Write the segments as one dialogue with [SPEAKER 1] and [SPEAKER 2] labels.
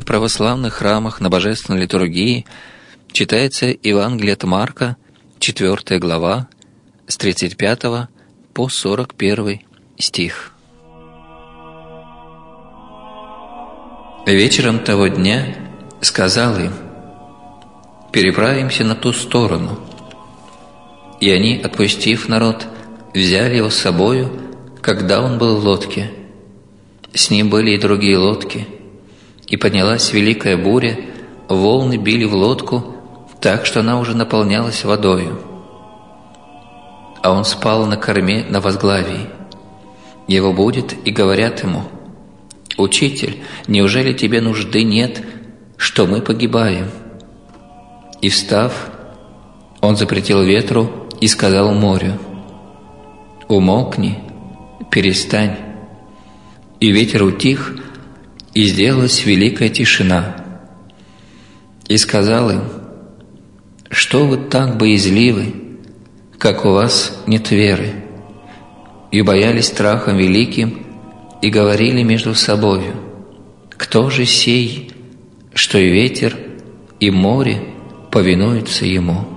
[SPEAKER 1] в православных храмах на божественной литургии читается Евангелие от Марка, 4 глава, с 35 по 41 стих. Вечером того дня сказал им: «Переправимся на ту сторону». И они, отпустив народ, взяли его с собою, когда он был в лодке. С ним были и другие лодки. И поднялась великая буря, волны били в лодку, так что она уже наполнялась водою. А он спал на корме на возглавии. Его будят и говорят ему: «Учитель, неужели тебе нужды нет, что мы погибаем?» И встав, он запретил ветру и сказал морю: «Умолкни, перестань». И ветер утих, и сделалась великая тишина. И сказал им: «Что вы так боязливы, как у вас нет веры?» И боялись страхом великим, и говорили между собою: «Кто же сей, что и ветер, и море повинуются ему?»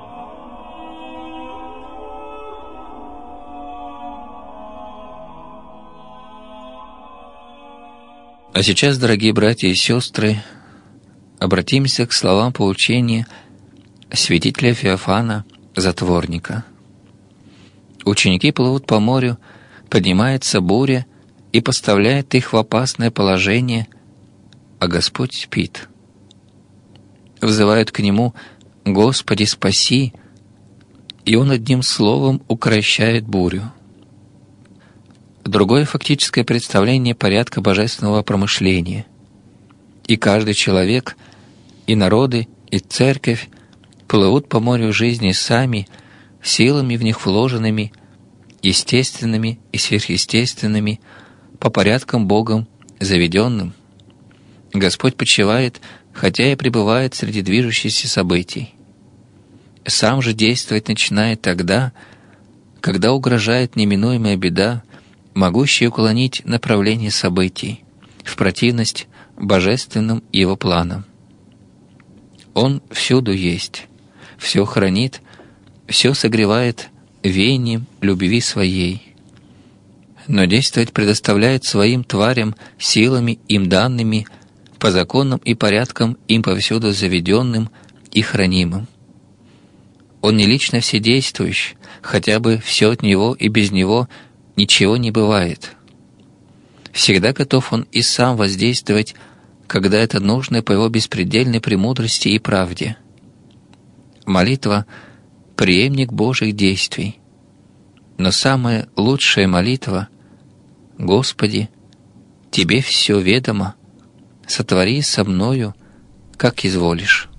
[SPEAKER 1] А сейчас, дорогие братья и сестры, обратимся к словам поучения святителя Феофана Затворника. Ученики плывут по морю, поднимается буря и поставляет их в опасное положение, а Господь спит. Взывают к Нему: «Господи, спаси!» и Он одним словом укрощает бурю. Другое фактическое представление порядка божественного промышления. И каждый человек, и народы, и церковь плывут по морю жизни сами, силами в них вложенными, естественными и сверхъестественными, по порядкам Богом заведенным. Господь почивает, хотя и пребывает среди движущихся событий. Сам же действовать начинает тогда, когда угрожает неминуемая беда, могущая уклонить направление событий в противность божественным Его планам. Он всюду есть, все хранит, все согревает веянием любви Своей, но действовать предоставляет своим тварям силами им данными, по законам и порядкам им повсюду заведенным и хранимым. Он не лично вседействующий, хотя бы все от Него и без Него ничего не бывает. Всегда готов Он и Сам воздействовать, когда это нужно по Его беспредельной премудрости и правде. Молитва — преемник Божьих действий. Но самая лучшая молитва — «Господи, Тебе все ведомо, сотвори со мною, как изволишь».